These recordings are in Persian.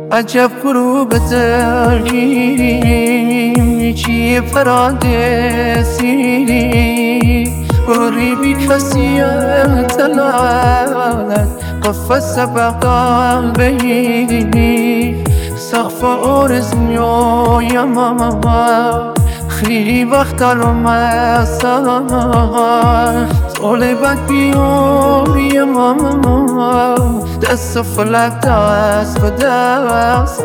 عجب غروب داری چی پرادسی غریبی کسی اطلاعات قفص بقال بی سقف آرزو یا ماما خیلی وقت رو مسار طالبت بیاری ماما دست فلک دست به دست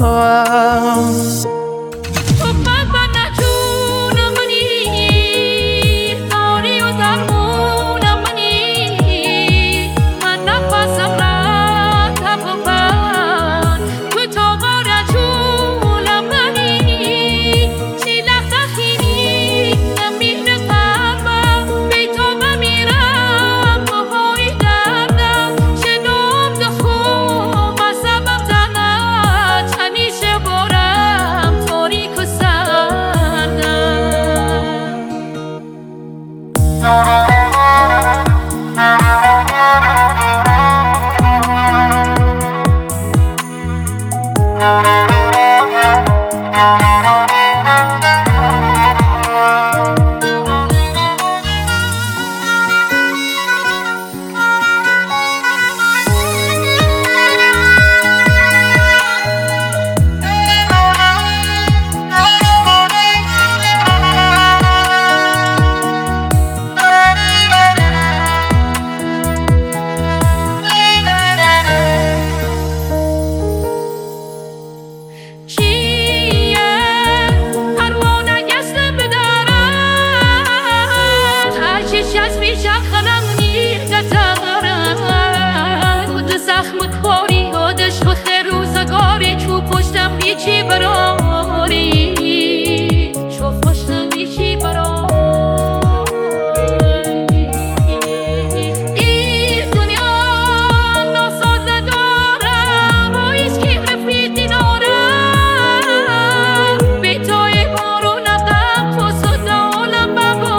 چی براری شو خوشنمی چی براری این دنیا ناسازه دارم و ایش که رفیقی دارم بی توی بارون غم تو صدالم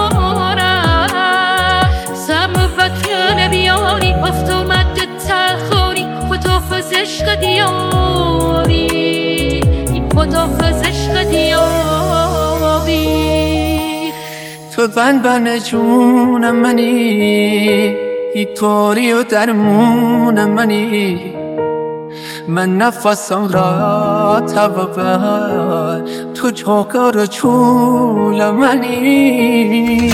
ببارم سم وکن بیاری افت اومد تخوری خدافز عشق دیاری خدافز عشق دیابی تو بن جون منی ای توری و درمون منی من نفسم را تبابر تو جوکر و چول منی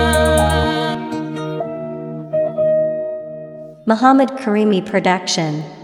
Muhammad Karimi Production.